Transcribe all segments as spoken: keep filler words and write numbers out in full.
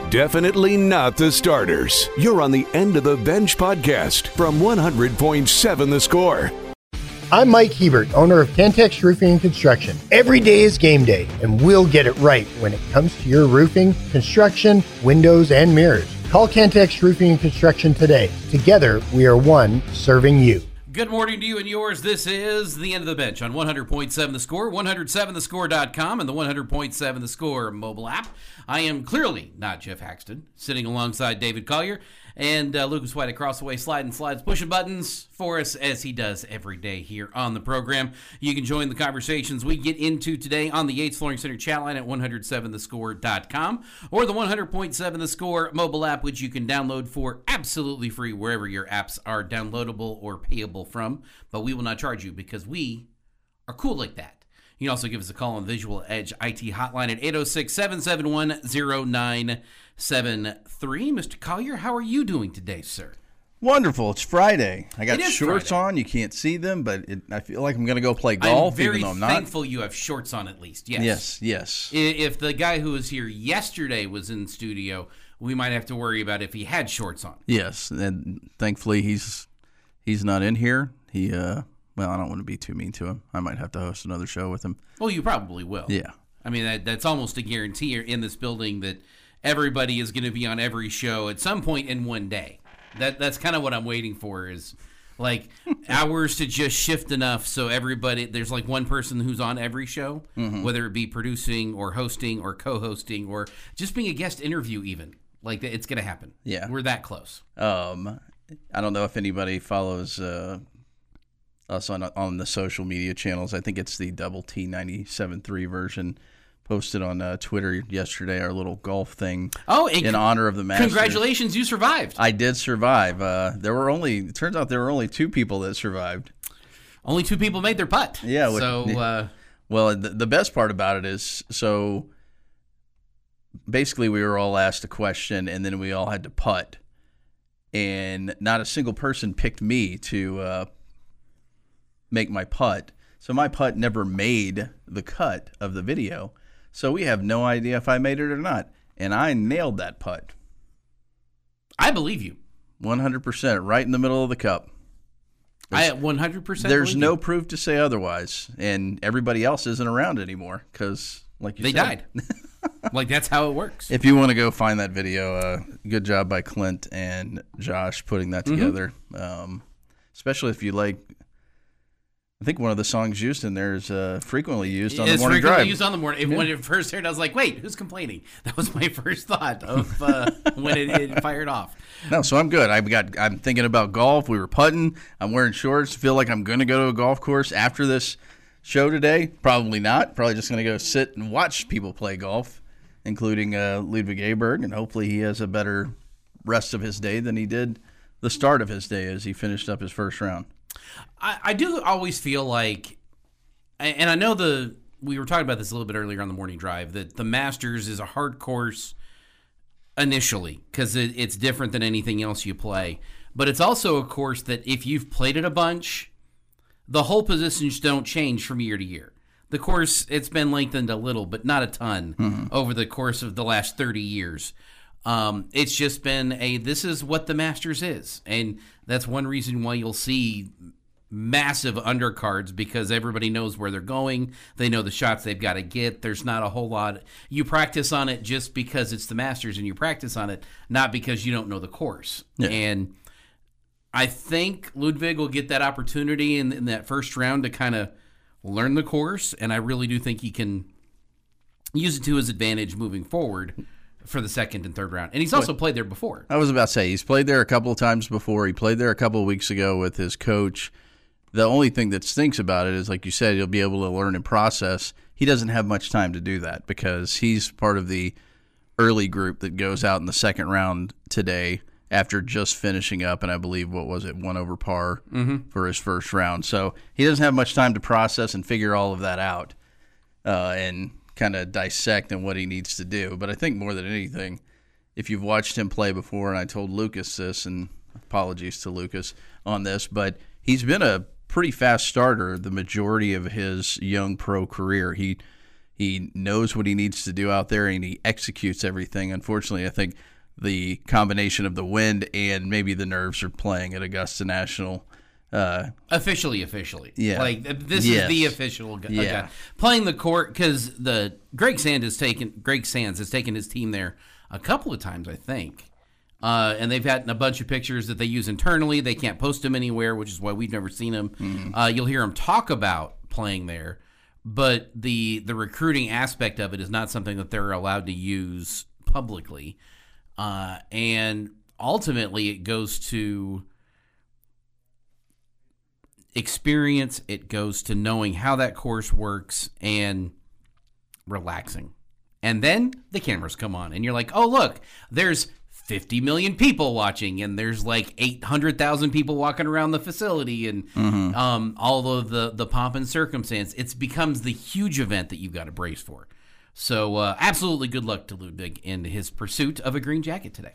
Definitely not the starters. You're on the End of the Bench podcast from one hundred point seven The Score. I'm Mike Hebert, owner of Cantex Roofing and Construction. Every day is game day, and we'll get it right when it comes to your roofing, construction, windows, and mirrors. Call Cantex Roofing and Construction today. Together, we are one serving you. Good morning to you and yours. This is the End of the Bench on one hundred point seven The Score, one oh seven the score dot com, and the one hundred point seven The Score mobile app. I am clearly not Jeff Haxton, sitting alongside David Collier and uh, Lucas White across the way, sliding slides, pushing buttons for us as he does every day here on the program. You can join the conversations we get into today on the Yates Flooring Center chat line at one oh seven the score dot com or the one hundred point seven The Score mobile app, which you can download for absolutely free wherever your apps are downloadable or payable from. But we will not charge you because we are cool like that. You can also give us a call on Visual Edge I T hotline at eight oh six, seven seven one, oh nine seven three. Mister Collier, how are you doing today, sir? Wonderful. It's Friday. I got shorts Friday. on. You can't see them, but it, I feel like I'm going to go play golf, I'm very even though I'm not. thankful you have shorts on at least. Yes. Yes, yes. If the guy who was here yesterday was in studio, we might have to worry about if he had shorts on. Yes, and thankfully he's he's not in here. He, uh, well, I don't want to be too mean to him. I might have to host another show with him. Well, you probably will. Yeah. I mean, that, that's almost a guarantee in this building that everybody is going to be on every show at some point in one day. That That's kind of what I'm waiting for is, like, hours to just shift enough so everybody, there's like one person who's on every show, mm-hmm. whether it be producing or hosting or co-hosting or just being a guest interview even. Like, it's going to happen. Yeah. We're that close. Um, I don't know if anybody follows uh, us on on the social media channels. I think it's the Double T ninety-seven point three version. Posted on uh, Twitter yesterday, our little golf thing oh, in honor of the Masters. Congratulations, you survived. I did survive. Uh, there were only, it turns out there were only two people that survived. Only two people made their putt. Yeah. So, which, uh, well, the, the best part about it is, so basically we were all asked a question and then we all had to putt. And not a single person picked me to uh, make my putt. So my putt never made the cut of the video. So we have no idea if I made it or not. And I nailed that putt. I believe you. one hundred percent, right in the middle of the cup. There's, I one hundred percent There's no you. proof to say otherwise. And everybody else isn't around anymore because, like you they said. They died. Like, that's how it works. If you want to go find that video, uh, good job by Clint and Josh putting that together. Mm-hmm. Um, especially if you like, I think one of the songs used in there is uh, frequently used on it's the morning drive. It's frequently used on the morning. Yeah. When it first aired, I was like, wait, who's complaining? That was my first thought of uh, when it, it fired off. No, so I'm good. I've got, I'm thinking about golf. We were putting. I'm wearing shorts. Feel like I'm going to go to a golf course after this show today. Probably not. Probably just going to go sit and watch people play golf, including uh, Ludwig Aberg, and hopefully he has a better rest of his day than he did the start of his day as he finished up his first round. I, I do always feel like, and I know the we were talking about this a little bit earlier on the morning drive, that the Masters is a hard course initially because it, it's different than anything else you play. But it's also a course that if you've played it a bunch, the hole positions don't change from year to year. The course, it's been lengthened a little, but not a ton mm-hmm. over the course of the last thirty years. Um, it's just been a, this is what the Masters is. And that's one reason why you'll see massive undercards because everybody knows where they're going. They know the shots they've got to get. There's not a whole lot. You practice on it just because it's the Masters and you practice on it, not because you don't know the course. Yeah. And I think Ludwig will get that opportunity in, in that first round to kind of learn the course. And I really do think he can use it to his advantage moving forward for the second and third round. And he's also played there before. I was about to say, he's played there a couple of times before. He played there a couple of weeks ago with his coach. The only thing that stinks about it is, like you said, he'll be able to learn and process. He doesn't have much time to do that because he's part of the early group that goes out in the second round today after just finishing up, and I believe, what was it, one over par mm-hmm. for his first round. So he doesn't have much time to process and figure all of that out uh, and kind of dissect and what he needs to do. But I think more than anything, if you've watched him play before, and I told Lucas this, and apologies to Lucas on this, but he's been a pretty fast starter the majority of his young pro career. He He knows what he needs to do out there, and he executes everything. Unfortunately, I think the combination of the wind and maybe the nerves are playing at Augusta National. Uh, officially, officially, yeah. Like this yes. is the official guy yeah. okay. playing the court because the Greg Sands has taken Greg Sands has taken his team there a couple of times, I think, uh, and they've had a bunch of pictures that they use internally. They can't post them anywhere, which is why we've never seen them. Mm-hmm. Uh, you'll hear them talk about playing there, but the the recruiting aspect of it is not something that they're allowed to use publicly, uh, and ultimately it goes to experience, it goes to knowing how that course works and relaxing. And then the cameras come on and you're like, oh, look, there's fifty million people watching and there's like eight hundred thousand people walking around the facility and mm-hmm. um, all of the, the pomp and circumstance. It becomes the huge event that you've got to brace for. So uh, absolutely good luck to Ludwig in his pursuit of a green jacket today.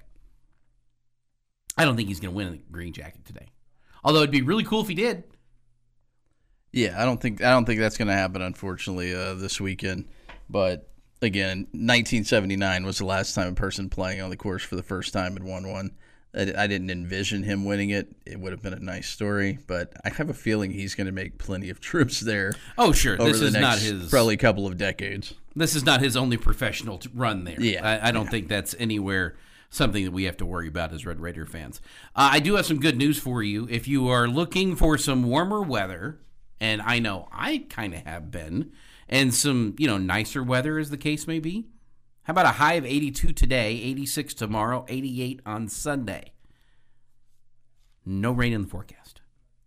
I don't think he's going to win a green jacket today. Although it'd be really cool if he did. Yeah, I don't think I don't think that's going to happen, unfortunately, uh, this weekend. But again, nineteen seventy-nine was the last time a person playing on the course for the first time had won one. I, I didn't envision him winning it. It would have been a nice story, but I have a feeling he's going to make plenty of trips there. Oh, sure. Over this the is next, not his probably couple of decades. This is not his only professional t- run there. Yeah, I, I don't yeah. think that's anywhere something that we have to worry about as Red Raider fans. Uh, I do have some good news for you. If you are looking for some warmer weather, and I know I kind of have been, and some, you know, nicer weather as the case may be, how about a high of eighty-two today, eighty-six tomorrow, eighty-eight on Sunday? No rain in the forecast.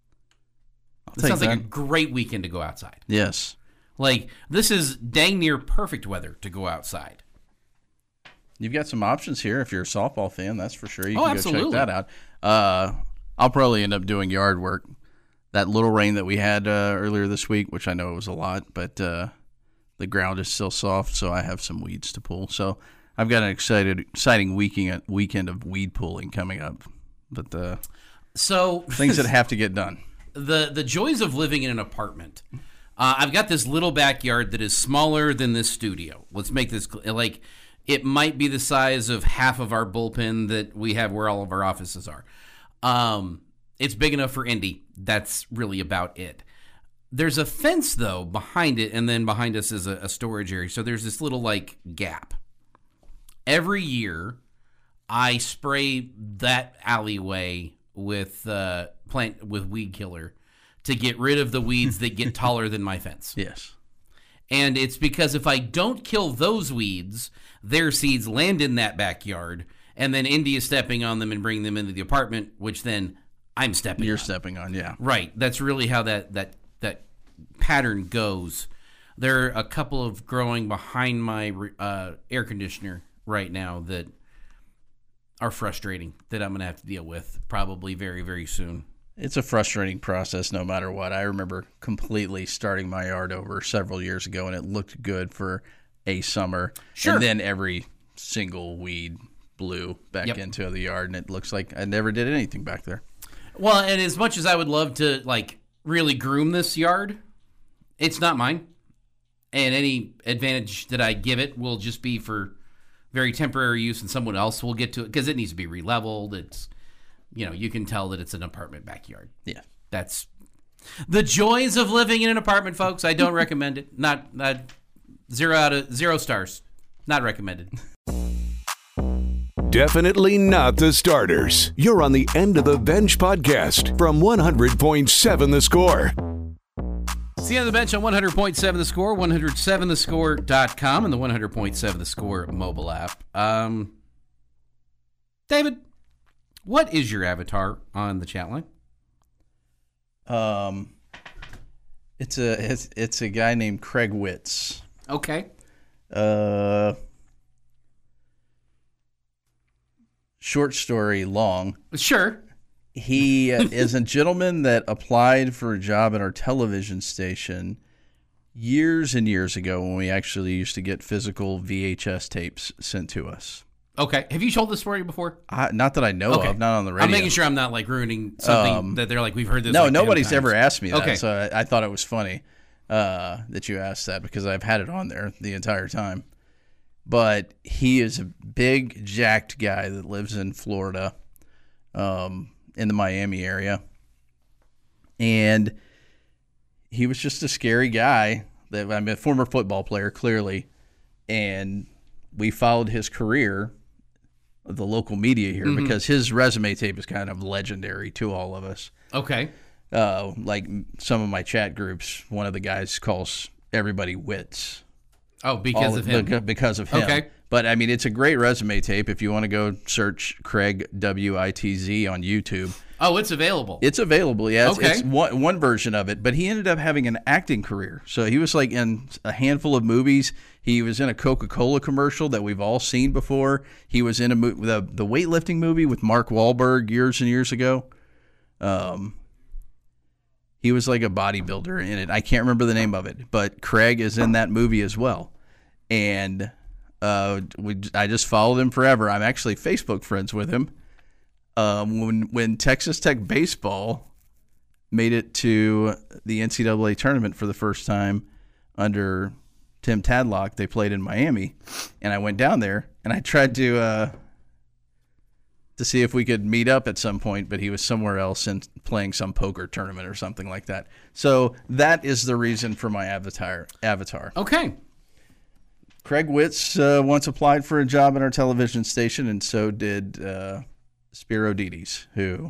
This sounds that. like a great weekend to go outside. Yes. Like, this is dang near perfect weather to go outside. You've got some options here if you're a softball fan, that's for sure. You Oh, can absolutely. go check that out. Uh, I'll probably end up doing yard work. That little rain that we had uh, earlier this week, which I know it was a lot, but uh, the ground is still soft, so I have some weeds to pull. So I've got an excited, exciting weekend weekend of weed pulling coming up. But uh, so things that have to get done. The the joys of living in an apartment. Uh, I've got this little backyard that is smaller than this studio. Let's make this cl- like it might be the size of half of our bullpen that we have where all of our offices are. Um, it's big enough for Indy. That's really about it. There's a fence, though, behind it, and then behind us is a, a storage area. So there's this little, like, gap. Every year, I spray that alleyway with uh, plant with weed killer to get rid of the weeds that get taller than my fence. Yes. And it's because if I don't kill those weeds, their seeds land in that backyard, and then Indy is stepping on them and bringing them into the apartment, which then I'm stepping You're on. stepping on, yeah. Right. That's really how that, that, that pattern goes. There are a couple of growing behind my uh, air conditioner right now that are frustrating that I'm going to have to deal with probably very, very soon. It's a frustrating process no matter what. I remember completely starting my yard over several years ago, and it looked good for a summer. Sure. And then every single weed blew back Yep. into the yard, and it looks like I never did anything back there. Well, and as much as I would love to, like, really groom this yard, it's not mine. And any advantage that I give it will just be for very temporary use, and someone else will get to it because it needs to be re-leveled. It's, you know, you can tell that it's an apartment backyard. Yeah. That's the joys of living in an apartment, folks. I don't recommend it. Not, not zero out of zero stars. Not recommended. Definitely not the starters. You're on the End of the Bench podcast from one hundred point seven The Score. See you on the bench on one hundred point seven The Score, one oh seven the score dot com, and the one hundred point seven The Score mobile app. Um, David, what is your avatar on the chat line? Um, it's a it's, it's a guy named Craig Witz. Okay. Uh, short story long. Sure. He is a gentleman that applied for a job at our television station years and years ago when we actually used to get physical V H S tapes sent to us. Okay. Have you told this story before? I, not that I know Okay. of, not on the radio. I'm making sure I'm not, like, ruining something Um, that they're like, we've heard this. No, like ten nobody's times. ever asked me that, Okay. so I, I thought it was funny. uh, that you asked that because I've had it on there the entire time. But he is a big, jacked guy that lives in Florida, um, in the Miami area. And he was just a scary guy. That I'm a former football player, clearly. And we followed his career, the local media here, mm-hmm. because his resume tape is kind of legendary to all of us. Okay. Uh, like some of my chat groups, one of the guys calls everybody Wits. Oh, because all, of him. Because of him. Okay. But, I mean, it's a great resume tape. If you want to go search Craig W I T Z on YouTube. Oh, it's available. It's available, yeah. It's, okay. it's one, one version of it. But he ended up having an acting career. So he was, like, in a handful of movies. He was in a Coca-Cola commercial that we've all seen before. He was in a mo- the, the weightlifting movie with Mark Wahlberg years and years ago. Um, he was like a bodybuilder in it. I can't remember the name of it. But Craig is in that movie as well. And uh, we, I just followed him forever. I'm actually Facebook friends with him. Um, when when Texas Tech baseball made it to the N C double A tournament for the first time under Tim Tadlock, they played in Miami, and I went down there and I tried to uh, to see if we could meet up at some point, but he was somewhere else and playing some poker tournament or something like that. So that is the reason for my avatar. Avatar. Okay. Craig Witz uh, once applied for a job at our television station, and so did uh, Spiro Dides, who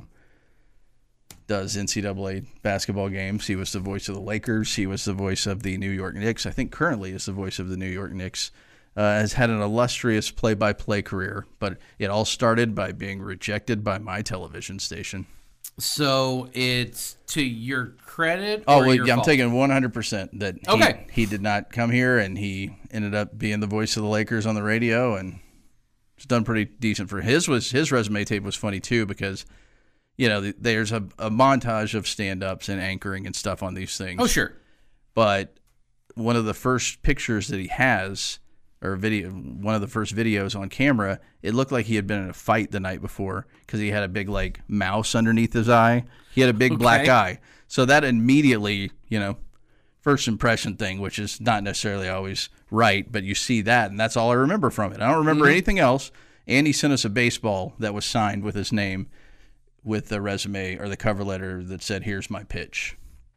does N C double A basketball games. He was the voice of the Lakers. He was the voice of the New York Knicks. I think currently is the voice of the New York Knicks. Uh, has had an illustrious play-by-play career, but it all started by being rejected by my television station. So it's to your credit or Oh, well, your yeah, I'm fault? taking one hundred percent that he, Okay. he did not come here, and he ended up being the voice of the Lakers on the radio, and it's done pretty decent for his. Was his resume tape was funny too because, you know, there's a, a montage of stand-ups and anchoring and stuff on these things. Oh, sure. But one of the first pictures that he has, or video, one of the first videos on camera, it looked like he had been in a fight the night before because he had a big like mouse underneath his eye. He had a big Okay. black eye. So that immediately, you know, first impression thing, which is not necessarily always right, but you see that, and that's all I remember from it. I don't remember mm-hmm. anything else. And he sent us a baseball that was signed with his name with the resume or the cover letter that said, "Here's my pitch."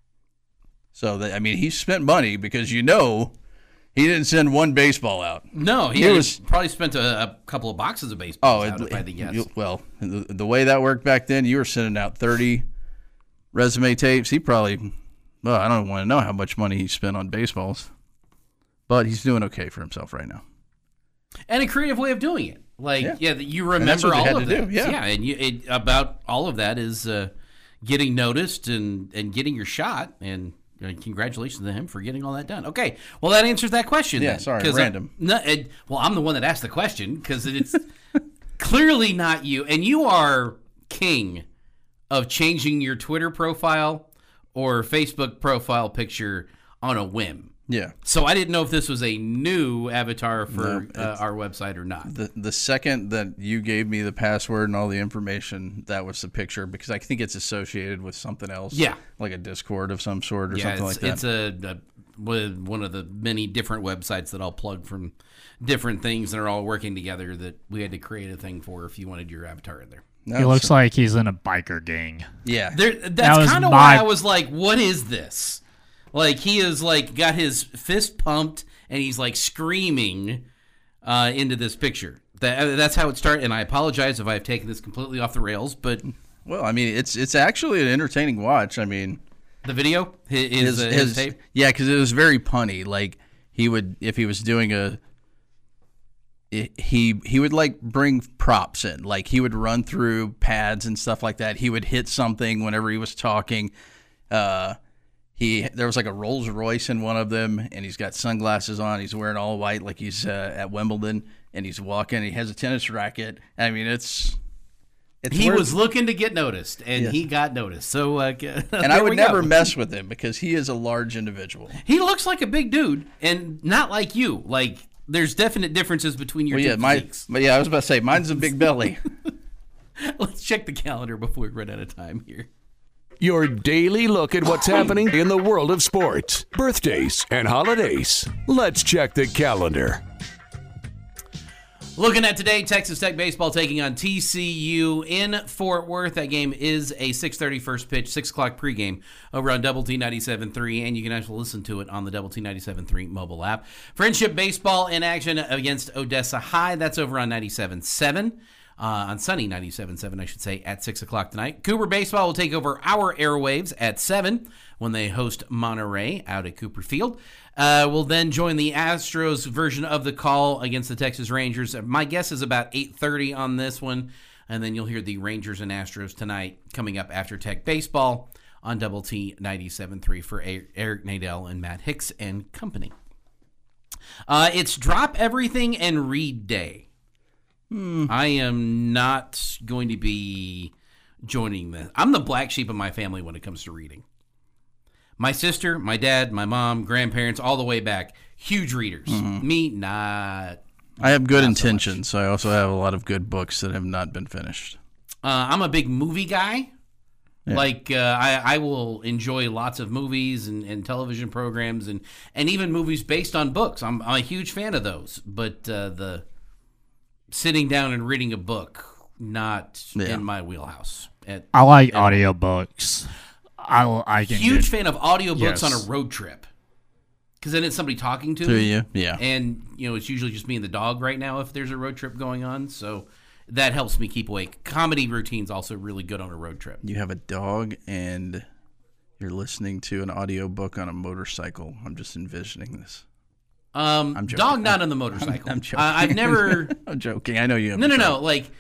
So, that, I mean, he spent money because, you know, he didn't send one baseball out. No, he, He had was- probably spent a, a couple of boxes of baseballs Oh, out, it, if I had to guess. you- well, the, the way that worked back then, you were sending out thirty resume tapes. He probably, well, I don't want to know how much money he spent on baseballs, but he's doing okay for himself right now. And a creative way of doing it. Like, yeah, Yeah. that you And that's remember what they all had of to that. do, yeah. and you, it, about all of that is uh, getting noticed and, and getting your shot. And uh, congratulations to him for getting all that done. Okay, well, that answers that question. Yeah, then, sorry, 'cause, uh, random. no, it, well, I'm the one that asked the question because it's clearly not you. And you are king of changing your Twitter profile or Facebook profile picture on a whim. Yeah. So I didn't know if this was a new avatar for No, uh, our website or not. The the second that you gave me the password and all the information, that was the picture because I think it's associated with something else. Yeah. Like a Discord of some sort or Yeah, something it's, like it's that. a, a with one of the many different websites that I'll plug from different things that are all working together that we had to create a thing for if you wanted your avatar in there. No, He looks so- like he's in a biker gang. Yeah. There, that's was kind of my- why I was like, what is this? Like, he is like got his fist pumped and he's like screaming uh, into this picture. That, that's how it started. And I apologize if I've taken this completely off the rails, but Well, I mean, it's it's actually an entertaining watch. I mean, the video, his, his, uh, his tape. yeah, because it was very punny. Like he would, if he was doing a, he he would like bring props in. Like he would run through pads and stuff like that. He would hit something whenever he was talking. Uh, he there was like a Rolls Royce in one of them, and he's got sunglasses on. He's wearing all white, like he's uh, at Wimbledon, and he's walking. He has a tennis racket. I mean, it's. It's He worth- was looking to get noticed, and Yes. he got noticed. So, uh, and I would never mess with him because he is a large individual. He looks like a big dude, and not like you. Like, there's definite differences between your Well, two yeah, my, physiques. but yeah, I was about to say mine's a big belly. Let's check the calendar before we run out of time here. your daily look at what's happening in the world of sports, birthdays, and holidays. Let's check the calendar. Looking at today, Texas Tech baseball taking on T C U in Fort Worth. That game is a six thirty first pitch, six o'clock pregame over on Double T ninety-seven point three, and you can actually listen to it on the Double T ninety-seven point three mobile app. Friendship baseball in action against Odessa High. That's over on ninety-seven point seven. Uh, on Sunny ninety-seven point seven, I should say, at six o'clock tonight. Cooper Baseball will take over our airwaves at seven when they host Monterey out at Cooper Field. Uh, we'll then join the Astros version of the call against the Texas Rangers. My guess is about eight thirty on this one, and then you'll hear the Rangers and Astros tonight coming up after Tech Baseball on Double T ninety-seven point three for Eric Nadel and Matt Hicks and company. Uh, it's Drop Everything and Read Day. Hmm. I am not going to be joining this. I'm the black sheep of my family when it comes to reading. My sister, my dad, my mom, grandparents, all the way back, huge readers. Mm-hmm. Me, not. I have good not intentions. So I also have a lot of good books that have not been finished. Uh, I'm a big movie guy. Yeah. Like, uh, I, I will enjoy lots of movies and, and television programs and, and even movies based on books. I'm, I'm a huge fan of those. But uh, the sitting down and reading a book, not yeah. in my wheelhouse. At, I like audiobooks. I, I can Huge get, fan of audiobooks yes. on a road trip. Because then it's somebody talking to, to me. you. Yeah. And, you know, it's usually just me and the dog right now if there's a road trip going on. So that helps me keep awake. Comedy routine's also really good on a road trip. You have a dog and you're listening to an audiobook on a motorcycle. I'm just envisioning this. Um, I'm joking. Dog not on the motorcycle. I'm, I'm joking. Uh, I've never... I'm joking. I know you have No, no, no. Like...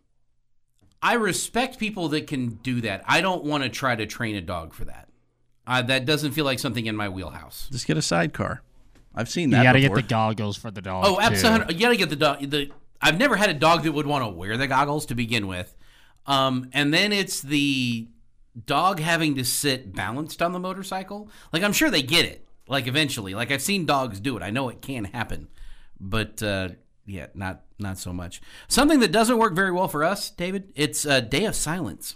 I respect people that can do that. I don't want to try to train a dog for that. Uh, that doesn't feel like something in my wheelhouse. Just get a sidecar. I've seen that. You got to get the goggles for the dog. Oh, absolutely. You got to get the dog. The I've never had a dog that would want to wear the goggles to begin with, um, and then it's the dog having to sit balanced on the motorcycle. Like I'm sure they get it. Like eventually, like I've seen dogs do it. I know it can happen, but. Uh, Yeah, not not so much. Something that doesn't work very well for us, David, it's a day of silence.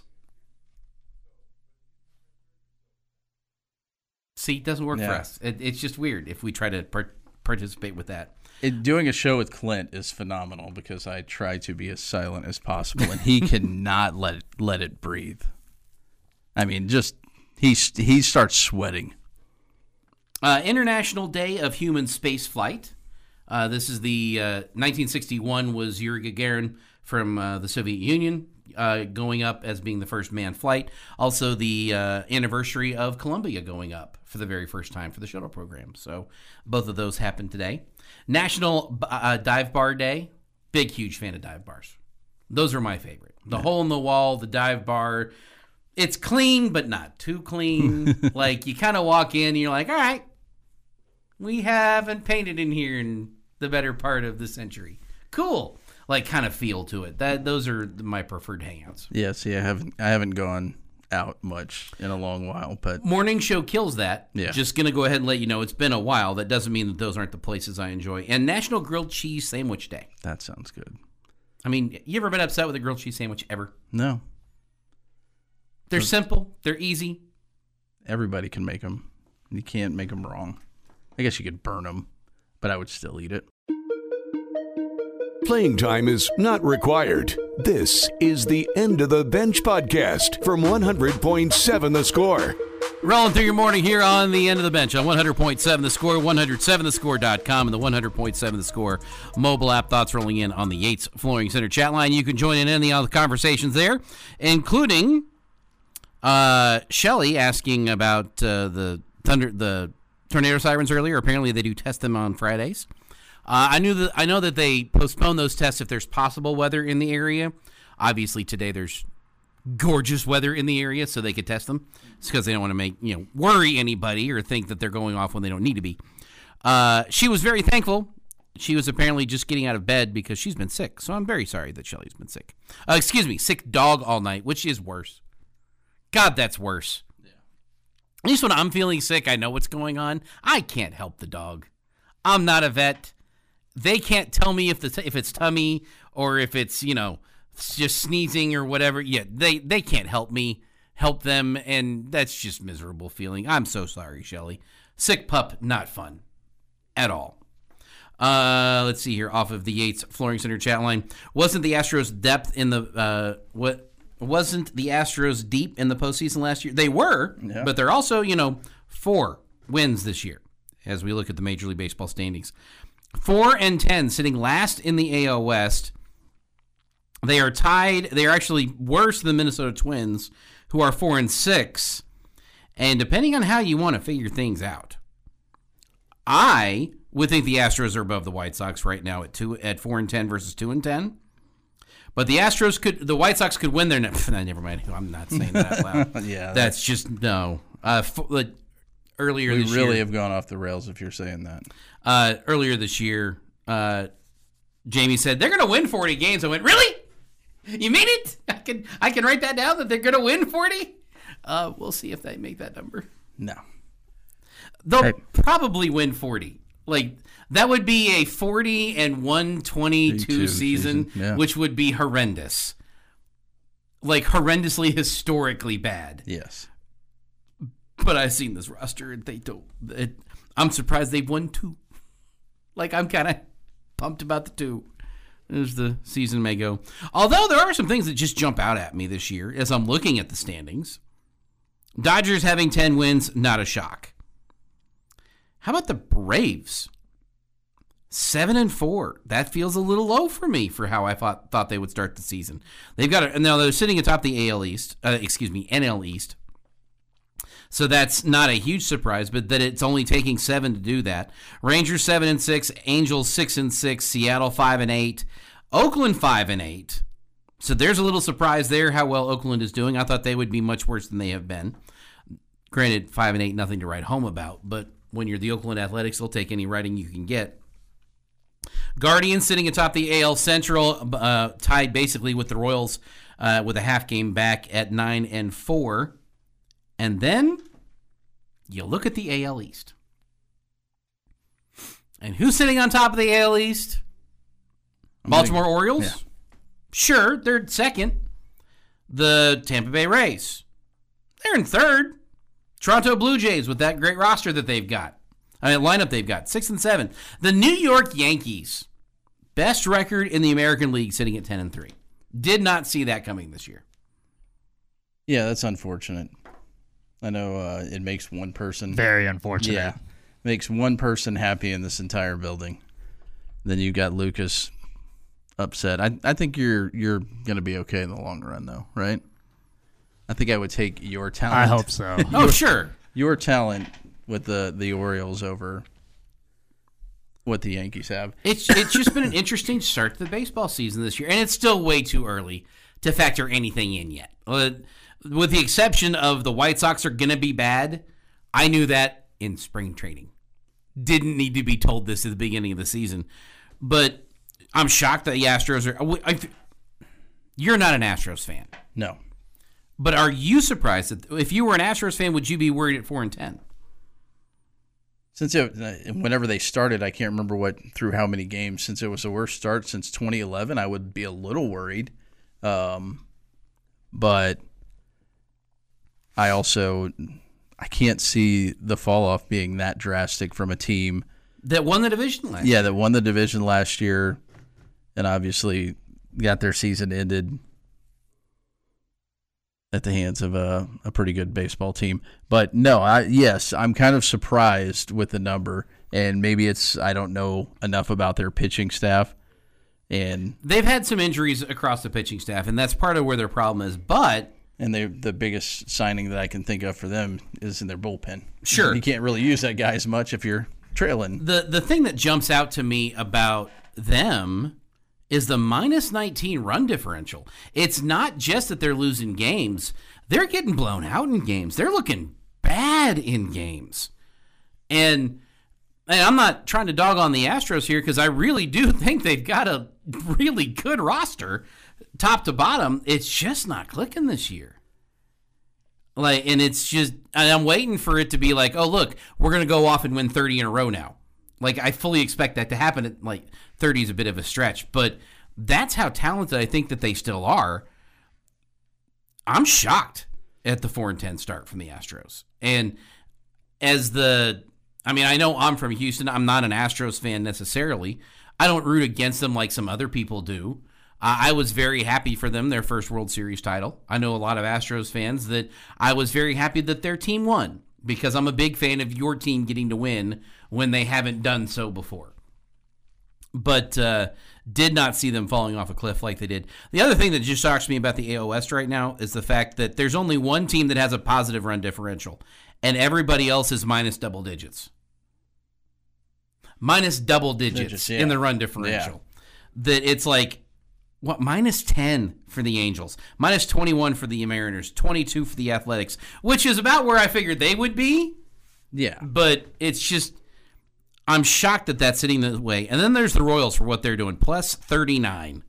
See, it doesn't work yeah. for us. It, it's just weird if we try to par- participate with that. It, doing a show with Clint is phenomenal because I try to be as silent as possible, and he cannot let it, let it breathe. I mean, just he he starts sweating. Uh, International Day of Human Space Flight. Uh, this is the uh, nineteen sixty-one was Yuri Gagarin from uh, the Soviet Union uh, going up as being the first manned flight. Also, the uh, anniversary of Columbia going up for the very first time for the shuttle program. So both of those happened today. National uh, Dive Bar Day. Big, huge fan of dive bars. Those are my favorite. The yeah. hole in the wall, the dive bar. It's clean, but not too clean. Like you kind of walk in and you're like, all right. We haven't painted in here in the better part of the century. Cool, like kind of feel to it. That those are my preferred hangouts. Yeah, see, I haven't I haven't gone out much in a long while, but morning show kills that. Yeah, just gonna go ahead and let you know it's been a while. That doesn't mean that those aren't the places I enjoy. And National Grilled Cheese Sandwich Day. That sounds good. I mean, you ever been upset with a grilled cheese sandwich ever? No. They're so, simple. They're easy. Everybody can make them. You can't make them wrong. I guess you could burn them, but I would still eat it. Playing time is not required. This is the End of the Bench podcast from one hundred point seven The Score. Rolling through your morning here on the End of the Bench on one hundred point seven The Score, one oh seven the score dot com, and the one hundred point seven The Score mobile app. Thoughts rolling in on the Yates Flooring Center chat line. You can join in any of the conversations there, including uh, Shelly asking about uh, the thunder, the tornado sirens earlier. Apparently, they do test them on Fridays. Uh, I knew that. I know that they postpone those tests if there's possible weather in the area. Obviously, today there's gorgeous weather in the area, so they could test them. It's because they don't want to make you know worry anybody or think that they're going off when they don't need to be. Uh, she was very thankful. She was apparently just getting out of bed because she's been sick. So I'm very sorry that Shelly's been sick. Uh, excuse me, sick dog all night, which is worse. God, that's worse. At least when I'm feeling sick, I know what's going on. I can't help the dog. I'm not a vet. They can't tell me if the if it's tummy or if it's, you know, just sneezing or whatever. Yeah, they, they can't help me. help them, and that's just miserable feeling. I'm so sorry, Shelly. Sick pup, not fun at all. Uh, let's see here, off of the Yates Flooring Center chat line. Wasn't the Astros depth in the uh, what? Wasn't the Astros deep in the postseason last year? They were, yeah. But they're also, you know, four wins this year as we look at the Major League Baseball standings. Four and ten, sitting last in the A L West. They are tied. They are actually worse than the Minnesota Twins, who are four and six. And depending on how you want to figure things out, I would think the Astros are above the White Sox right now at two at four and ten versus two and ten. But the Astros could, the White Sox could win their. Never mind. I'm not saying that out loud. yeah, that's, that's just no. Uh, f- like, earlier we this really year, have gone off the rails if you're saying that. Uh, earlier this year, uh, Jamie said they're going to win forty games. I went, really? You mean it? I can I can write that down that they're going to win forty. Uh, we'll see if they make that number. No, they'll hey. probably win forty. Like that would be a forty and one twenty-two season, season. Yeah. Which would be horrendous. Like horrendously historically bad. Yes. But I've seen this roster and they don't. It, I'm surprised they've won two. Like I'm kind of pumped about the two as the season may go. Although there are some things that just jump out at me this year as I'm looking at the standings. Dodgers having ten wins, not a shock. How about the Braves? Seven and four. That feels a little low for me for how I thought thought they would start the season. They've got a, now they're sitting atop the A L East. Uh, excuse me, N L East. So that's not a huge surprise, but that it's only taking seven to do that. Rangers seven and six, Angels six and six, Seattle five and eight, Oakland five and eight. So there's a little surprise there how well Oakland is doing. I thought they would be much worse than they have been. Granted, five and eight, nothing to write home about, but when you're the Oakland Athletics, they'll take any writing you can get. Guardians sitting atop the A L Central, uh, tied basically with the Royals uh, with a half game back at nine and four. And then you look at the A L East. And who's sitting on top of the A L East? Baltimore Orioles? Yeah. Sure, they're second. The Tampa Bay Rays. They're in third. Toronto Blue Jays with that great roster that they've got. I mean, lineup they've got, six and seven. The New York Yankees, best record in the American League, sitting at ten and three. Did not see that coming this year. Yeah, that's unfortunate. I know uh, it makes one person very unfortunate. Yeah, makes one person happy in this entire building. Then you got Lucas upset. I I think you're you're going to be okay in the long run, though, right? I think I would take your talent. I hope so. your, oh, sure. Your talent with the, the Orioles over what the Yankees have. It's it's just been an interesting start to the baseball season this year, and it's still way too early to factor anything in yet. With the exception of the White Sox are going to be bad, I knew that in spring training. Didn't need to be told this at the beginning of the season. But I'm shocked that the Astros are... I, you're not an Astros fan. No. But are you surprised that if you were an Astros fan, would you be worried at four and ten? Since it, whenever they started, I can't remember what through how many games. Since it was the worst start since twenty eleven, I would be a little worried. Um, but I also I can't see the fall off being that drastic from a team that won the division last. Yeah, year. that won the division last year, and obviously got their season ended at the hands of a, a pretty good baseball team. But no, I yes, I'm kind of surprised with the number, and maybe it's I don't know enough about their pitching staff. And they've had some injuries across the pitching staff, and that's part of where their problem is. But and they the biggest signing that I can think of for them is in their bullpen. Sure, you can't really use that guy as much if you're trailing. The the thing that jumps out to me about them is the minus nineteen run differential. It's not just that they're losing games. They're getting blown out in games. They're looking bad in games. And, and I'm not trying to dog on the Astros here because I really do think they've got a really good roster, top to bottom. It's just not clicking this year. Like, and it's just, and I'm waiting for it to be like, oh, look, we're going to go off and win thirty in a row now. Like, I fully expect that to happen. At, like, thirty is a bit of a stretch, but that's how talented I think that they still are. I'm shocked. at the four and ten start from the Astros. And as the, I mean, I know I'm from Houston. I'm not an Astros fan necessarily. I don't root against them like some other people do. Uh, I was very happy for them, their first World Series title. I know a lot of Astros fans that I was very happy that their team won because I'm a big fan of your team getting to win when they haven't done so before. But uh, did not see them falling off a cliff like they did. The other thing that just shocks me about the A L West right now is the fact that there's only one team that has a positive run differential, and everybody else is minus double digits. Minus double digits, digits yeah. in the run differential. Yeah. That it's like, what, minus ten for the Angels, minus twenty-one for the Mariners, twenty-two for the Athletics, which is about where I figured they would be. Yeah. But it's just, I'm shocked that that's sitting this way. And then there's the Royals for what they're doing, plus thirty-nine.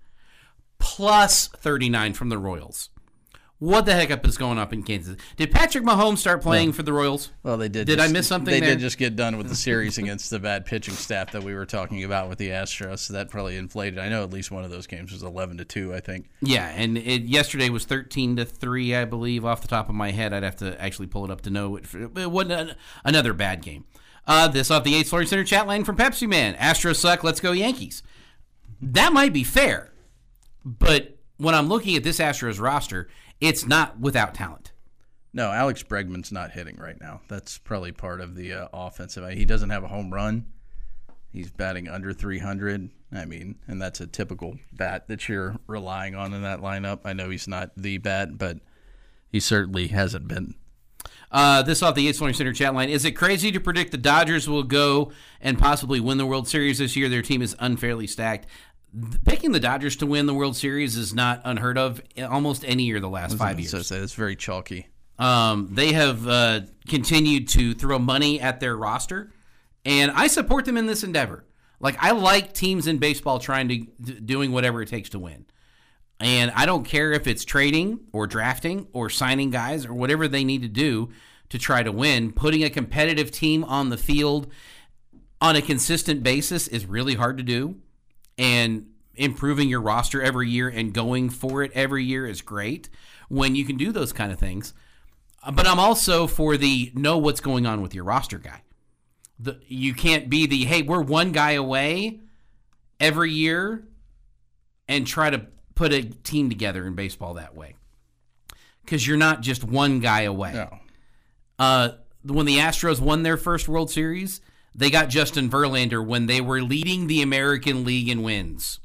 Plus thirty-nine from the Royals. What the heck up is going up in Kansas? Did Patrick Mahomes start playing well, for the Royals? Well, they did. Did just, I miss something they there? They did just get done with the series against the bad pitching staff that we were talking about with the Astros, so that probably inflated. I know at least one of those games was eleven to two, I think. Yeah, and it, yesterday was thirteen to three, I believe, off the top of my head. I'd have to actually pull it up to know. It, it wasn't another bad game. Uh, this off the Ace Flooring Center chat line from Pepsi Man. Astros suck, let's go Yankees. That might be fair, but when I'm looking at this Astros roster, it's not without talent. No, Alex Bregman's not hitting right now. That's probably part of the uh, offensive. He doesn't have a home run. He's batting under three hundred. I mean, and that's a typical bat that you're relying on in that lineup. I know he's not the bat, but he certainly hasn't been. Uh, this off the Ace Flooring Center chat line. Is it crazy to predict the Dodgers will go and possibly win the World Series this year? Their team is unfairly stacked. Picking the Dodgers to win the World Series is not unheard of almost any year the last five years. So it's very chalky. Um, they have uh, continued to throw money at their roster, and I support them in this endeavor. Like, I like teams in baseball trying to doing whatever it takes to win. And I don't care if it's trading or drafting or signing guys or whatever they need to do to try to win. Putting a competitive team on the field on a consistent basis is really hard to do. And improving your roster every year and going for it every year is great when you can do those kind of things. But I'm also for the know what's going on with your roster guy. The, you can't be the, hey, we're one guy away every year and try to put a team together in baseball that way. Because you're not just one guy away. No. Uh, when the Astros won their first World Series, they got Justin Verlander when they were leading the American League in wins.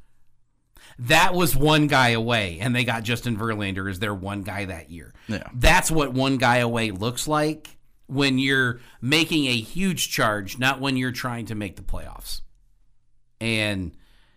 That was one guy away, and they got Justin Verlander as their one guy that year. Yeah. That's what one guy away looks like when you're making a huge charge, not when you're trying to make the playoffs. And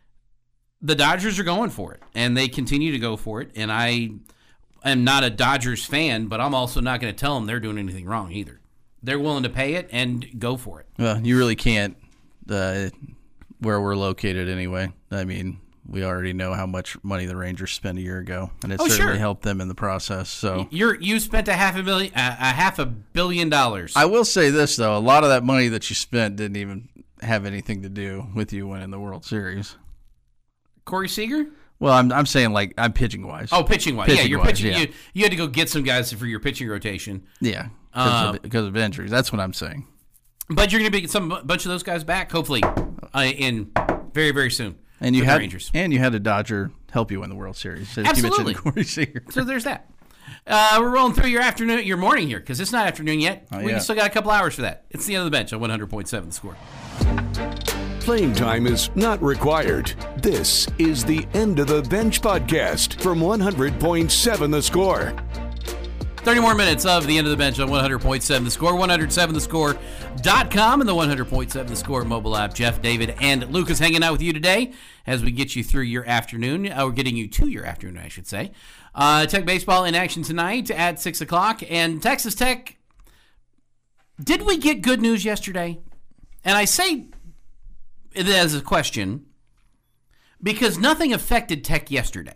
the Dodgers are going for it, and they continue to go for it. And I am not a Dodgers fan, but I'm also not going to tell them they're doing anything wrong either. They're willing to pay it and go for it. Well, you really can't uh, where we're located anyway. I mean, we already know how much money the Rangers spent a year ago, and it oh, certainly sure. helped them in the process. So you're you spent a half a million, a, a half a billion dollars. I will say this though: a lot of that money that you spent didn't even have anything to do with you winning the World Series. Corey Seager? Well, I'm I'm saying like I'm pitching wise. Oh, pitching wise. Yeah, you're wise, pitching. Yeah. You, you had to go get some guys for your pitching rotation. Yeah, because, Uh, of, because of injuries. That's what I'm saying. But you're going to be some bunch of those guys back, hopefully, uh, in very very soon. And you for the had Rangers. and you had a Dodger help you win the World Series. As Absolutely. You mentioned Corey Seager. So there's that. Uh, we're rolling through your afternoon, your morning here, because it's not afternoon yet. Oh, we yeah. still got a couple hours for that. It's the end of the bench on one hundred point seven The Score. Playing time is not required. This is the End of the Bench podcast from one hundred point seven The Score. thirty more minutes of the End of the Bench on one hundred point seven The Score, one oh seven the score dot com, and the one hundred point seven The Score mobile app. Jeff, David, and Lucas hanging out with you today as we get you through your afternoon, or getting you to your afternoon, I should say. Uh, Tech Baseball in action tonight at six o'clock, and Texas Tech, did we get good news yesterday? And I say it as a question because nothing affected Tech yesterday.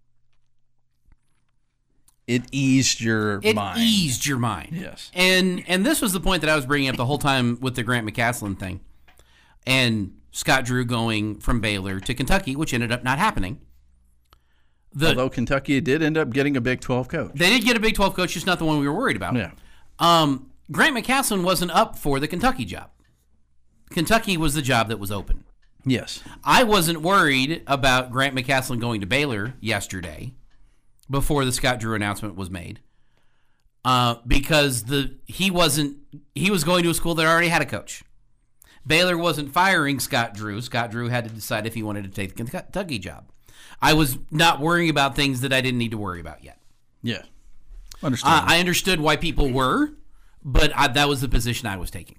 It eased your It mind. eased your mind. Yes. And and this was the point that I was bringing up the whole time with the Grant McCasland thing. And Scott Drew going from Baylor to Kentucky, which ended up not happening. The, Although Kentucky did end up getting a Big twelve coach. They did get a Big twelve coach, just not the one we were worried about. Yeah. Um, Grant McCasland wasn't up for the Kentucky job. Kentucky was the job that was open. Yes. I wasn't worried about Grant McCasland going to Baylor yesterday before the Scott Drew announcement was made. Uh, because the he wasn't he was going to a school that already had a coach. Baylor wasn't firing Scott Drew. Scott Drew had to decide if he wanted to take the Kentucky job. I was not worrying about things that I didn't need to worry about yet. Yeah. Understand. Uh, I understood why people were, but I, that was the position I was taking.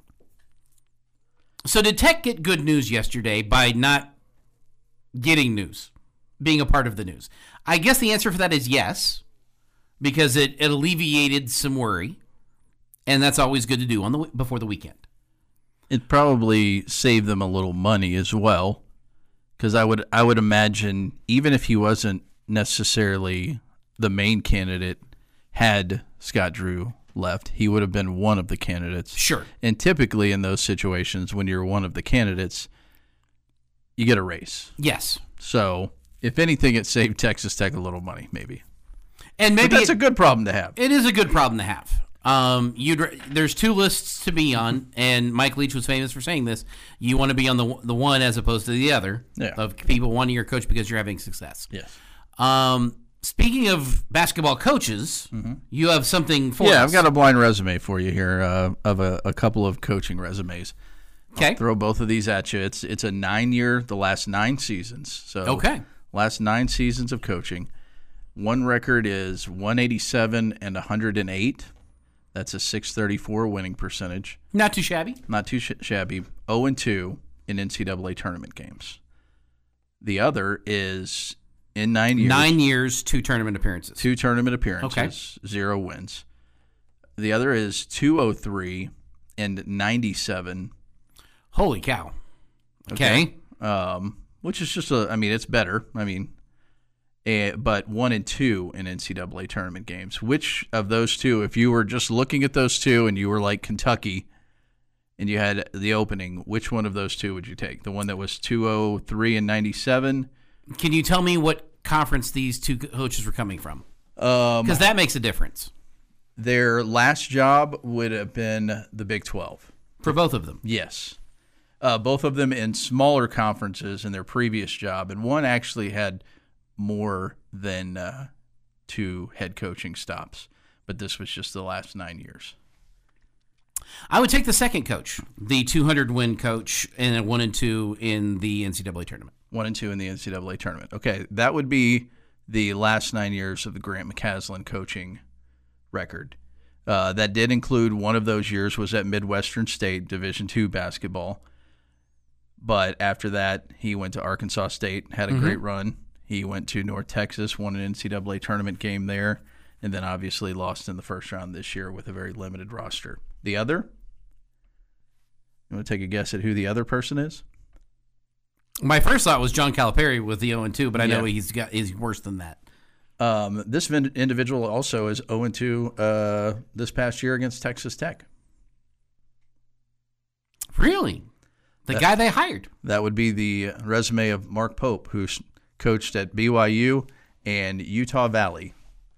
So did Tech get good news yesterday by not getting news, being a part of the news? I guess the answer for that is yes, because it, it alleviated some worry, and that's always good to do on the before the weekend. It probably saved them a little money as well, because I would I would imagine even if he wasn't necessarily the main candidate, had Scott Drew left, he would have been one of the candidates. Sure. And typically in those situations, when you're one of the candidates, you get a raise. Yes. So if anything, it saved Texas Tech a little money, maybe. And maybe but that's it, a good problem to have. It is a good problem to have. Um, you'd there's two lists to be on, and Mike Leach was famous for saying this. You want to be on the the one as opposed to the other yeah. of people wanting your coach because you're having success. Yes. Um, speaking of basketball coaches, mm-hmm. you have something for yeah, us. Yeah, I've got a blind resume for you here uh, of a, a couple of coaching resumes. Okay. I'll throw both of these at you. It's it's a nine-year, the last nine seasons. So okay. Last nine seasons of coaching. One record is one eighty-seven and one hundred eight. That's a six thirty-four winning percentage. Not too shabby. Not too sh- shabby. oh and two in N C double A tournament games. The other is in nine years. Nine years, two tournament appearances. Two tournament appearances, okay. Zero wins. The other is two oh three and ninety-seven. Holy cow. Okay. okay. Um, which is just a, I mean, it's better. I mean, Uh, but one and two in N C double A tournament games. Which of those two, if you were just looking at those two and you were like Kentucky and you had the opening, which one of those two would you take? The one that was two oh three and ninety-seven? Can you tell me what conference these two coaches were coming from? Um, because that makes a difference. Their last job would have been the Big twelve. For both of them? Yes. Uh, both of them in smaller conferences in their previous job, and one actually had more than uh, two head coaching stops, but this was just the last nine years. I would take the second coach, the two hundred win coach, and a one and two in the N C double A tournament. One and two in the N C double A tournament. Okay, that would be the last nine years of the Grant McCasland coaching record. Uh, that did include one of those years was at Midwestern State Division two basketball, but after that he went to Arkansas State, had a mm-hmm. great run. He went to North Texas, won an N C double A tournament game there, and then obviously lost in the first round this year with a very limited roster. The other? You want to take a guess at who the other person is? My first thought was John Calipari with the oh and two, but I know yeah. he's got he's worse than that. Um, this individual also is oh and two uh, this past year against Texas Tech. Really? The that, guy they hired? That would be the resume of Mark Pope, who's coached at B Y U and Utah Valley.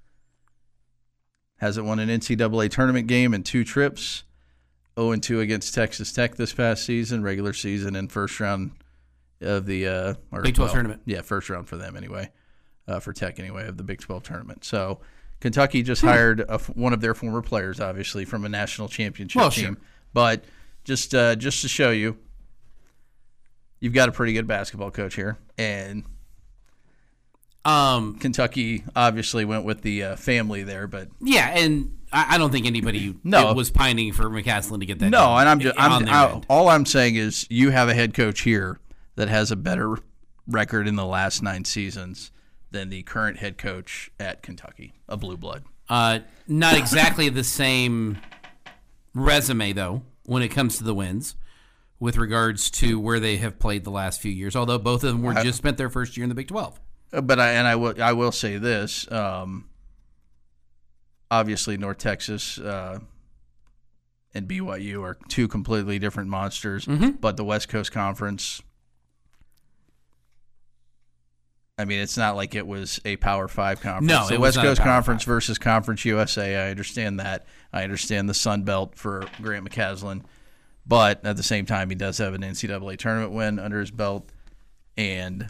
Hasn't won an N C double A tournament game in two trips. oh and two against Texas Tech this past season, regular season and first round of the uh, or, Big twelve well, tournament. Yeah, first round for them anyway, uh, for Tech anyway, of the Big twelve tournament. So Kentucky just hired a, one of their former players, obviously, from a national championship well, team. Sure. But just uh, just to show you, you've got a pretty good basketball coach here. And Um, Kentucky obviously went with the uh, family there, but yeah, and I, I don't think anybody no. was pining for McCasland to get that. No, and I'm just I'm, I, end. all I'm saying is you have a head coach here that has a better record in the last nine seasons than the current head coach at Kentucky, a blue blood. Uh, not exactly the same resume though when it comes to the wins, with regards to where they have played the last few years. Although both of them were I, just spent their first year in the Big twelve. But I and I will I will say this. Um, obviously, North Texas uh, and B Y U are two completely different monsters. Mm-hmm. But the West Coast Conference, I mean, it's not like it was a Power Five conference. No, the it was West not a Coast Power Conference Five. versus Conference U S A. I understand that. I understand the Sun Belt for Grant McCasland. But at the same time, he does have an N C double A tournament win under his belt, and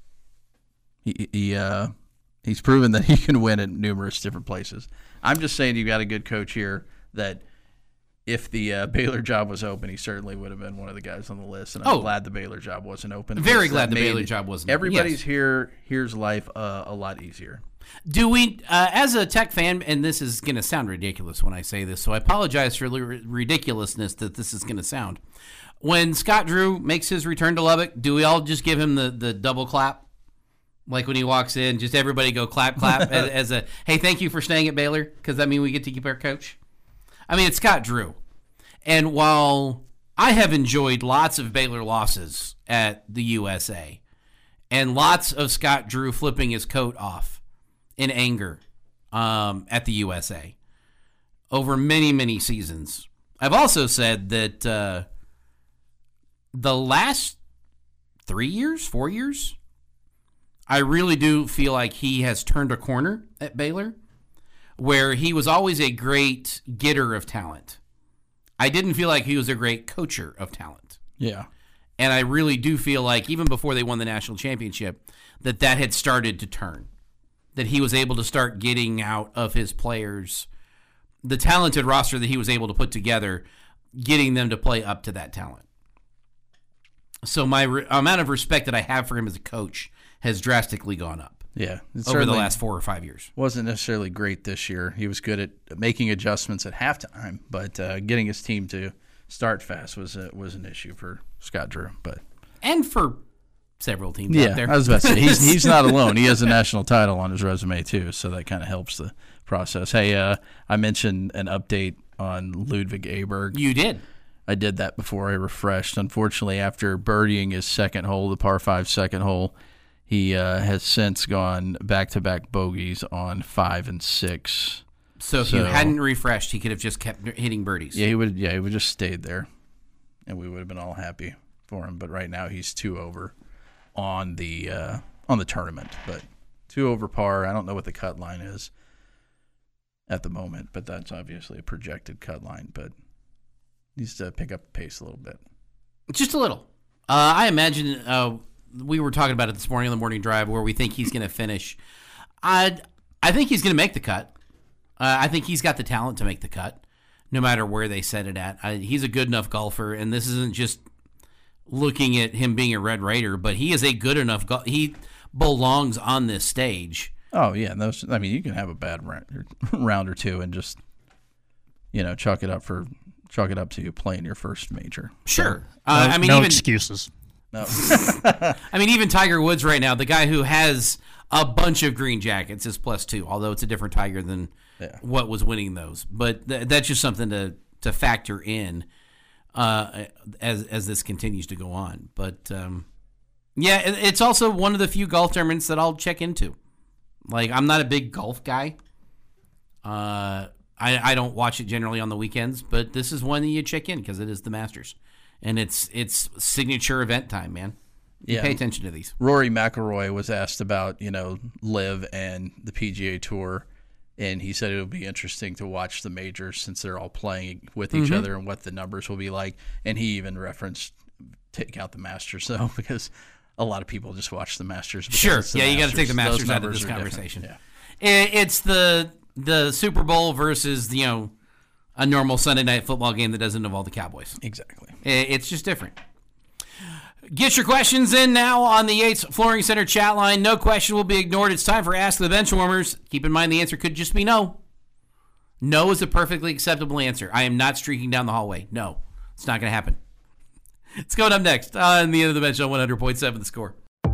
he, he uh, he's proven that he can win at numerous different places. I'm just saying you've got a good coach here that if the uh, Baylor job was open, he certainly would have been one of the guys on the list, and I'm Oh. glad the Baylor job wasn't open. Very because glad that the made Baylor job wasn't open. Everybody's Yes. here. Here's life uh, a lot easier. Do we, uh, as a Tech fan, and this is going to sound ridiculous when I say this, so I apologize for the r- ridiculousness that this is going to sound. When Scott Drew makes his return to Lubbock, do we all just give him the, the double clap? Like when he walks in, just everybody go clap, clap as, as a, hey, thank you for staying at Baylor, because that means we get to keep our coach? I mean, it's Scott Drew. And while I have enjoyed lots of Baylor losses at the U S A, and lots of Scott Drew flipping his coat off in anger um, at the U S A over many, many seasons. I've also said that uh, the last three years, four years, I really do feel like he has turned a corner at Baylor, where he was always a great getter of talent. I didn't feel like he was a great coacher of talent. Yeah. And I really do feel like even before they won the national championship, that that had started to turn. That he was able to start getting out of his players the talented roster that he was able to put together, getting them to play up to that talent. So my re- amount of respect that I have for him as a coach has drastically gone up Yeah. It over the certainly last four or five years. wasn't necessarily great this year. He was good at making adjustments at halftime, but uh, getting his team to start fast was a, was an issue for Scott Drew. But And for several teams yeah, out there. I was about to say he's he's not alone. He has a national title on his resume too, so that kind of helps the process. Hey, uh, I mentioned an update on Ludwig Aberg. You did. I did that before I refreshed. Unfortunately, after birdieing his second hole, the par five second hole, he uh, has since gone back-to-back bogeys on five and six. So if So- you hadn't refreshed, he could have just kept hitting birdies. Yeah, he would. Yeah, he would just stayed there, and we would have been all happy for him. But right now, he's two over on the uh, on the tournament. But two over par. I don't know what the cut line is at the moment, but that's obviously a projected cut line. But needs to pick up the pace a little bit. Just a little. Uh, I imagine uh, we were talking about it this morning on the morning drive where we think he's going to finish. I I think he's going to make the cut. Uh, I think he's got the talent to make the cut, no matter where they set it at. I, he's a good enough golfer, and this isn't just looking at him being a Red Raider, but he is a good enough golfer. He belongs on this stage. Oh yeah, those. I mean, you can have a bad round, round or two and just you know chalk it up for chalk it up to you playing your first major. Sure. No, Uh, I mean, no even excuses. No. I mean, even Tiger Woods right now, the guy who has a bunch of green jackets is plus two, although it's a different Tiger than Yeah. what was winning those. But th- that's just something to, to factor in uh, as as this continues to go on. But um, yeah, it, it's also one of the few golf tournaments that I'll check into. Like, I'm not a big golf guy. Uh, I I don't watch it generally on the weekends, but this is one that you check in because it is the Masters, and it's it's signature event time, man. You Yeah. pay attention to these. Rory McIlroy was asked about, you know, Live and the P G A Tour, and he said it would be interesting to watch the majors since they're all playing with each Mm-hmm. other and what the numbers will be like. And he even referenced take out the Masters, though, because a lot of people just watch the Masters. because Sure. it's the Yeah, you got to take the Those Masters out of numbers this are different. conversation. Yeah. I- It's the the Super Bowl versus, you know, a normal Sunday night football game that doesn't involve the Cowboys. Exactly. I- It's just different. Get your questions in now on the Yates Flooring Center chat line. No question will be ignored. It's time for Ask the Benchwarmers. Keep in mind the answer could just be no. No is a perfectly acceptable answer. I am not streaking down the hallway. No, it's not going to happen. It's going up next on the End of the Bench on one hundred point seven The Score.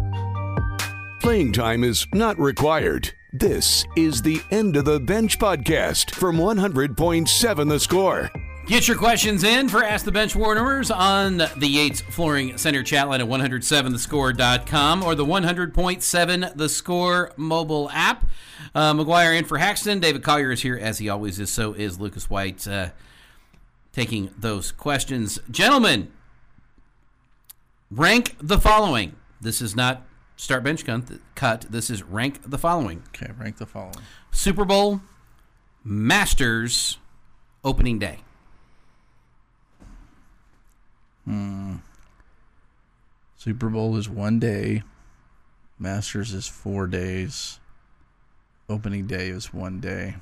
Playing time is not required. This is the End of the Bench podcast from one hundred point seven The Score. Get your questions in for Ask the Benchwarmers on the Yates Flooring Center chat line at one oh seven the score dot com or the one hundred point seven The Score mobile app. Uh, McGuire in for Haxton. David Collier is here, as he always is. So is Lucas White, uh, taking those questions. Gentlemen, rank the following. This is not Start bench cut. This is rank the following. Okay, rank the following. Super Bowl, Masters, opening day. Hmm. Super Bowl is one day. Masters is four days. Opening day is one day.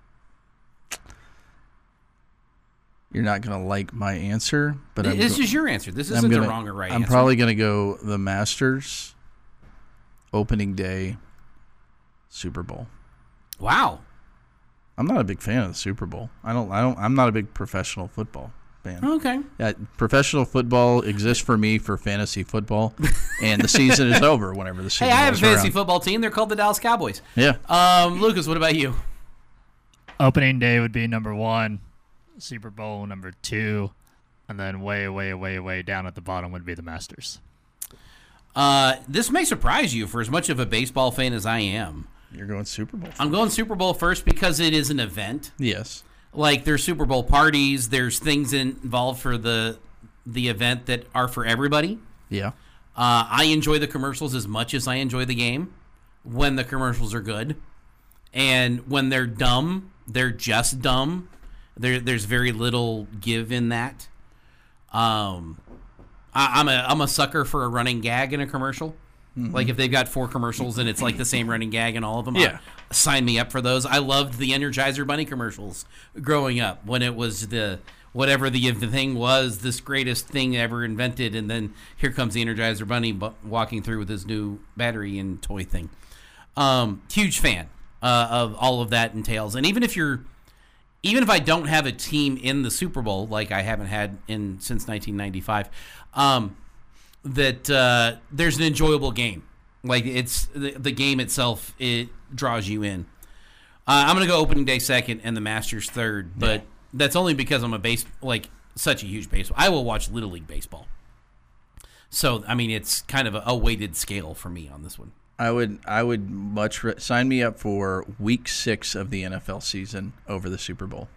You're not going to like my answer, but I'm this go- is your answer. This I'm isn't gonna, the wrong or right I'm answer. probably going to go the Masters, opening day, Super Bowl. Wow. I'm not a big fan of the Super Bowl. I don't. I don't. I'm not a big professional football fan. Okay. Yeah, professional football exists for me for fantasy football, and the season is over whenever the Super Hey, I have a Bowl's fantasy around. football team. They're called the Dallas Cowboys. Yeah. Um, Lucas, what about you? Opening day would be number one, Super Bowl number two, and then way, way, way, way down at the bottom would be the Masters. Uh, this may surprise you for as much of a baseball fan as I am. You're going Super Bowl. I'm going Super Bowl first because it is an event. Yes. Like there's Super Bowl parties, there's things involved for the the event that are for everybody. Yeah. Uh, I enjoy the commercials as much as I enjoy the game when the commercials are good. And when they're dumb, they're just dumb. There, there's very little give in that. Um, I, I'm a I'm a sucker for a running gag in a commercial. Mm-hmm. Like if they've got four commercials and it's like the same running gag in all of them, yeah. I, sign me up for those. I loved the Energizer Bunny commercials growing up when it was the whatever the thing was, this greatest thing ever invented, and then here comes the Energizer Bunny bu- walking through with his new battery and toy thing. Um, huge fan uh, of all of that entails, and even if you're Even if I don't have a team in the Super Bowl, like I haven't had in since nineteen ninety-five, um, that uh, there's an enjoyable game. Like it's the, the game itself, it draws you in. Uh, I'm gonna go opening day second and the Masters third, but yeah. that's only because I'm a base like such a huge baseball. I will watch Little League baseball, so I mean it's kind of a, a weighted scale for me on this one. I would I would much re- sign me up for week six of the N F L season over the Super Bowl.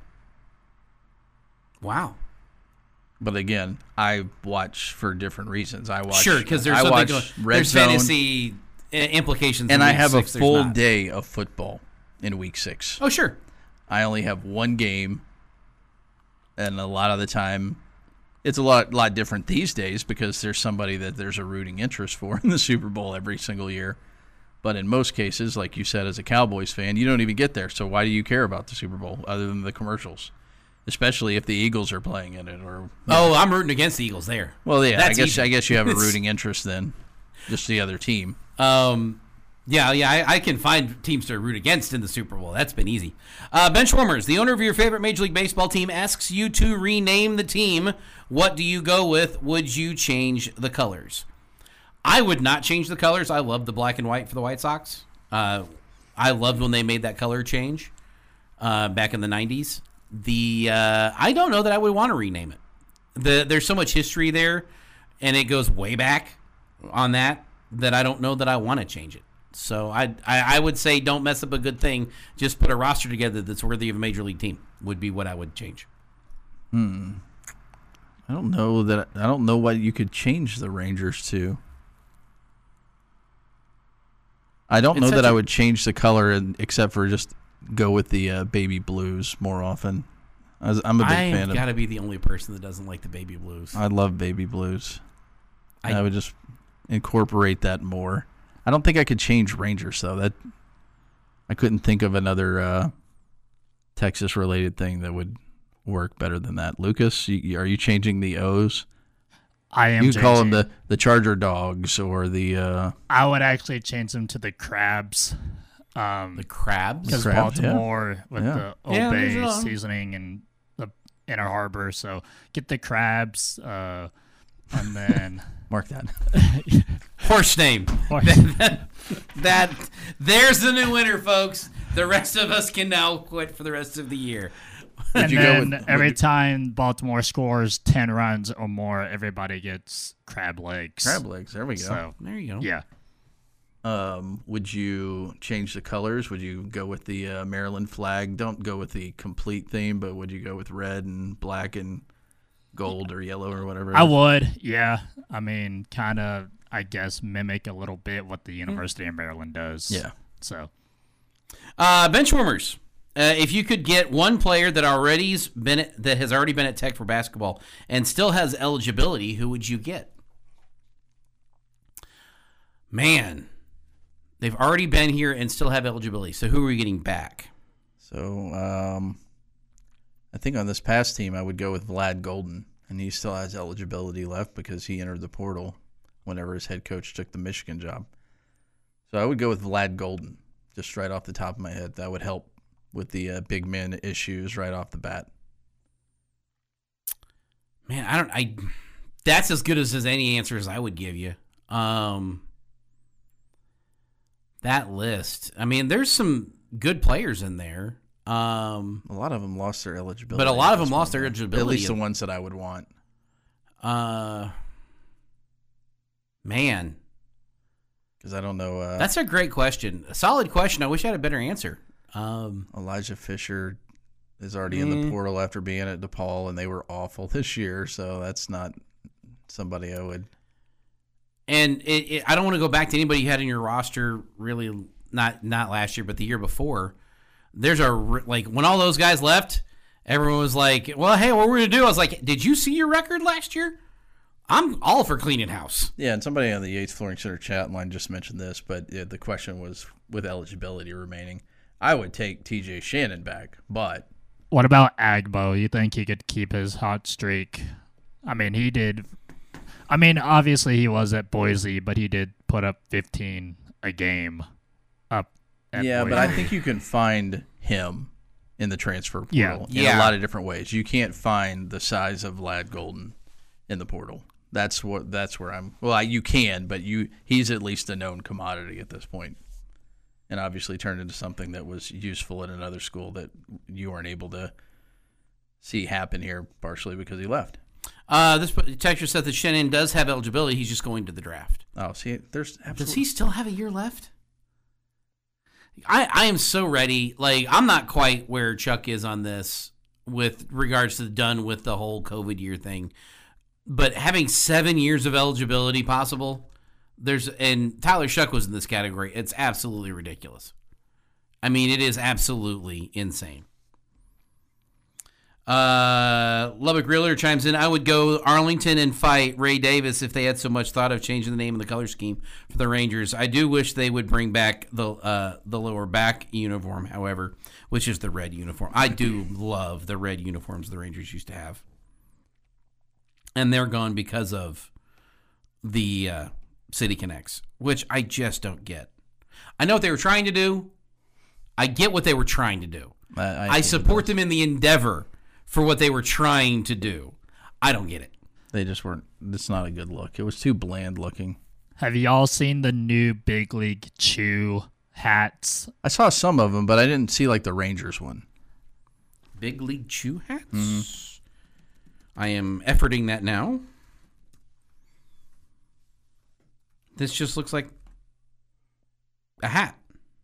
Wow. But again, I watch for different reasons. I watch sure because there's I something watch going, Red there's Zone, fantasy implications, and in I week have six, a full not. day of football in week six. Oh sure. I only have one game, and a lot of the time, it's a lot lot different these days because there's somebody that there's a rooting interest for in the Super Bowl every single year. But in most cases, like you said, as a Cowboys fan, you don't even get there. So why do you care about the Super Bowl other than the commercials? Especially if the Eagles are playing in it, or oh, I'm rooting against the Eagles there. Well, yeah, That's I guess easy. I guess you have a rooting interest then, just the other team. Um, yeah, yeah, I, I can find teams to root against in the Super Bowl. That's been easy. Uh, Benchwarmers, the owner of your favorite Major League Baseball team asks you to rename the team. What do you go with? Would you change the colors? I would not change the colors. I love the black and white for the White Sox. Uh, I loved when they made that color change uh, back in the nineties. The uh, I don't know that I would want to rename it. The, there's so much history there, and it goes way back on that, that I don't know that I want to change it. So I, I I would say don't mess up a good thing. Just put a roster together that's worthy of a major league team would be what I would change. Hmm. I don't know that I don't know what you could change the Rangers to. I don't It's know such that I a- would change the color, and, except for just go with the uh, baby blues more often. I was, I'm a big I fan of. got to be the only person that doesn't like the baby blues. I love baby blues. I, I- I would just incorporate that more. I don't think I could change Rangers though. That I couldn't think of another uh, Texas-related thing that would work better than that. Lucas, you, are you changing the O's? I am. You can call them changing- the, the Charger Dogs or the. Uh, I would actually change them to the Crabs. Um, the crabs. because Crabs, yeah. Baltimore with Yeah. the Old Yeah, Bay there's a lot. seasoning and the Inner Harbor. So get the Crabs, uh, and then mark that. Horse name. Horse. that, that there's the new winner, folks. The rest of us can now quit for the rest of the year. and you go then with- every would- time Baltimore scores ten runs or more, everybody gets crab legs. Crab legs. There we go. So There you go. yeah, Um, would you change the colors? Would you go with the uh, Maryland flag? Don't go with the complete theme, but would you go with red and black and gold or yellow or whatever? it I is? would. Yeah, I mean, kind of. I guess, mimic a little bit what the University of Maryland does. Yeah. So, Uh, bench warmers. Uh, if you could get one player that already's been at, that has already been at Tech for basketball and still has eligibility, who would you get? Man, they've already been here and still have eligibility. So who are we getting back? So um, I think on this past team, I would go with Vlad Golden, and he still has eligibility left because he entered the portal whenever his head coach took the Michigan job. So I would go with Vlad Golden, just right off the top of my head. That would help with the uh, big men issues right off the bat. Man, I don't. I that's as good as, as any answer as I would give you. Um, that list. I mean, there's some good players in there. Um, A lot of them lost their eligibility. but a lot at of them this lost point, their though. eligibility. At least the ones that I would want. Uh, man, Because I don't know. Uh, that's a great question. A solid question. I wish I had a better answer. Um, Elijah Fisher is already in Mm. the portal after being at DePaul, and they were awful this year. So that's not somebody I would. and it, it, I don't want to go back to anybody you had in your roster. Really, not not last year, but the year before. There's a like when all those guys left, everyone was like, "Well, hey, what we're gonna do?" I was like, "Did you see your record last year?" I'm all for cleaning house. Yeah, and somebody on the Yates Flooring Center chat line just mentioned this, but yeah, the question was with eligibility remaining. I would take T J Shannon back, but what about Agbo? You think he could keep his hot streak? I mean, he did. I mean, obviously he was at Boise, but he did put up fifteen a game up at yeah, Boise. but I think you can find him in the transfer portal Yeah. in Yeah. a lot of different ways. You can't find the size of Vlad Golden in the portal. That's what. That's where I'm. Well, you can, but you he's at least a known commodity at this point, and obviously turned into something that was useful at another school that you weren't able to see happen here, partially because he left. Uh, this texture said that Shannon does have eligibility. He's just going to the draft. Oh, see, there's absolutely. Does he still have a year left? I I am so ready. Like, I'm not quite where Chuck is on this with regards to done with the whole COVID year thing. But having seven years of eligibility possible, there's and Tyler Shuck was in this category. It's absolutely ridiculous. I mean, it is absolutely insane. Uh, Lubbock Realtor chimes in. I would go Arlington and fight Ray Davis if they had so much thought of changing the name and the color scheme for the Rangers. I do wish they would bring back the uh, the lower back uniform, however, which is the red uniform. I do love the red uniforms the Rangers used to have. And they're gone because of the uh, City Connects, which I just don't get. I know what they were trying to do. I get what they were trying to do. I, I, I support them in the endeavor for what they were trying to do. I don't get it. They just weren't. It's not a good look. It was too bland looking. Have y'all seen the new Big League Chew hats? I saw some of them, but I didn't see like the Rangers one. Big League Chew hats? Mm-hmm. I am efforting that now. This just looks like a hat.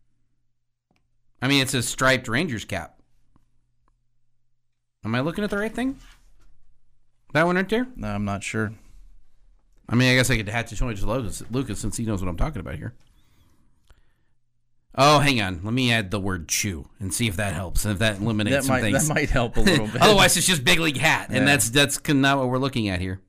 I mean, it's a striped Rangers cap. Am I looking at the right thing? That one right there? No, I'm not sure. I mean, I guess I could hatch it to Lucas, Lucas since he knows what I'm talking about here. Oh, hang on. Let me add the word chew and see if that helps and if that eliminates That some might things. that might help a little bit. Otherwise, it's just big league hat, and Yeah. that's that's not what we're looking at here.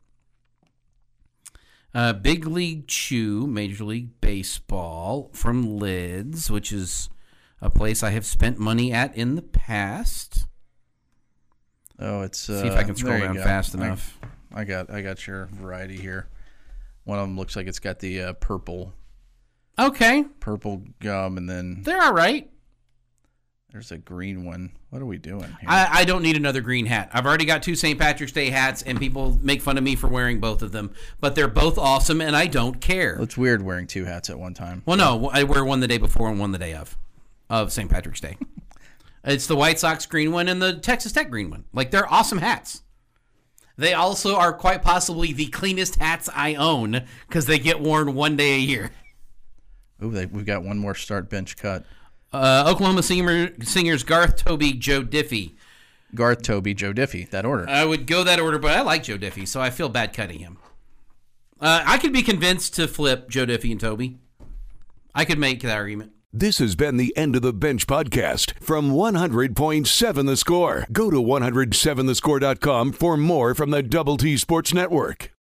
Uh, Big League Chew, Major League Baseball from Lids, which is a place I have spent money at in the past. Oh, it's. Uh, See if I can scroll there you down go. fast I- enough. I got I got your variety here. One of them looks like it's got the uh, purple Okay, purple gum, and then they're all right. there's a green one. What are we doing here? I, I don't need another green hat. I've already got two Saint Patrick's Day hats, and people make fun of me for wearing both of them. But they're both awesome, and I don't care. It's weird wearing two hats at one time. Well, no, I wear one the day before and one the day of, of Saint Patrick's Day. It's the White Sox green one and the Texas Tech green one. Like, they're awesome hats. They also are quite possibly the cleanest hats I own because they get worn one day a year. Ooh, they, we've got one more start bench cut. Uh, Oklahoma singer, singers Garth Toby, Joe Diffie. Garth Toby, Joe Diffie, that order. I would go that order, but I like Joe Diffie, so I feel bad cutting him. Uh, I could be convinced to flip Joe Diffie and Toby. I could make that argument. This has been the End of the Bench podcast from one hundred point seven The Score. Go to one oh seven the score dot com for more from the Double T Sports Network.